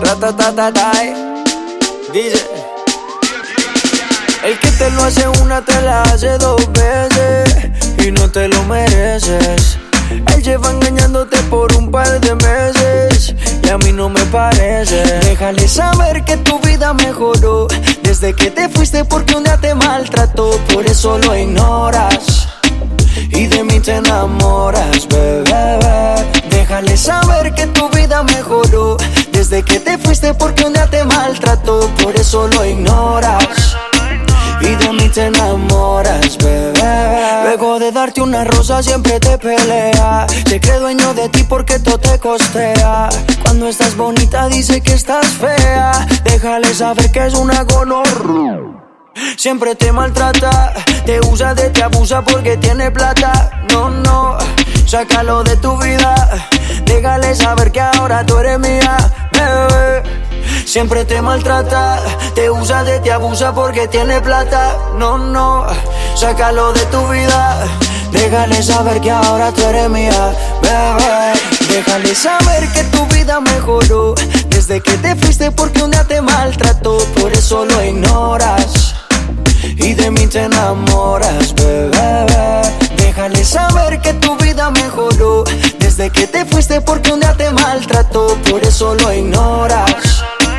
Ratatatatay. Dice: el que te lo hace una te la hace dos veces y no te lo mereces. Él lleva engañándote por un par de meses y a mí no me parece. Déjale saber que tu vida mejoró desde que te fuiste, porque un día te maltrató. Por eso lo ignoras y de mí te enamoras, bebé. Déjale saber que tu vida mejoró desde que te fuiste, porque un día te maltrató. Por eso lo ignoras y de mí te enamoras, bebé. Luego de darte una rosa siempre te pelea. Se cree dueño de ti porque todo te costea. Cuando estás bonita dice que estás fea. Déjale saber que es una gonorrea. Siempre te maltrata, te usa, te abusa porque tiene plata. No, no, sácalo de tu vida. Déjale saber que ahora tú eres mía, bebé. Siempre te maltrata, te usa, te abusa porque tiene plata. No, no, sácalo de tu vida. Déjale saber que ahora tú eres mía, bebé. Déjale saber que tu vida mejoró desde que te fuiste, porque un día te maltrató. Por eso lo ignoras y de mí te enamoras, bebé. Déjale saber que tu vida mejoró desde que te fuiste, porque un día te maltrató. Por eso lo ignoras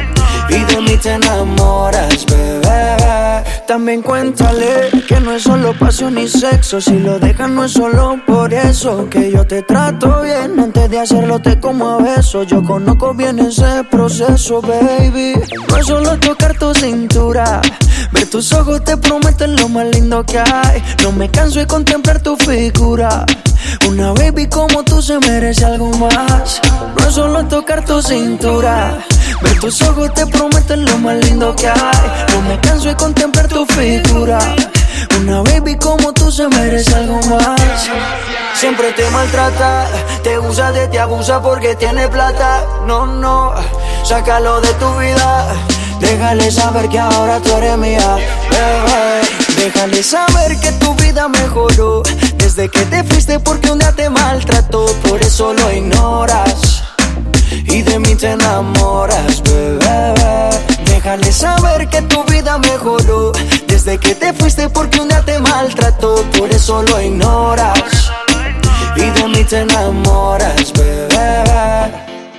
y de mí te enamoras, bebé. También cuéntale que no es solo pasión y sexo. Si lo dejan no es solo por eso, que yo te trato bien. Antes de hacerlo te como a besos. Yo conozco bien ese proceso, baby. No es solo tocar tu cintura, ver tus ojos te prometen lo más lindo que hay. No me canso de contemplar tu figura. Una baby como tú se merece algo más. No es solo tocar tu cintura, ver tus ojos te prometen lo más lindo que hay. No me canso de contemplar tu figura. Una baby como tú se merece algo más. Siempre te maltrata, te usa, te abusa porque tiene plata. No, no, sácalo de tu vida. Déjale saber que ahora tú eres mía, bebé. Déjale saber que tu vida mejoró desde que te fuiste, porque un día te maltrató. Por eso lo ignoras y de mí te enamoras, bebé. Déjale saber que tu vida mejoró desde que te fuiste, porque un día te maltrató. Por eso lo ignoras y de mí te enamoras, bebé.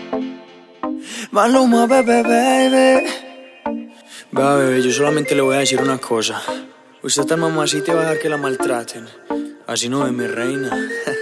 Maluma, bebé, baby. Va, bebé, yo solamente le voy a decir una cosa. Usted tan mamacita y va a dejar que la maltraten. Así no es, mi reina.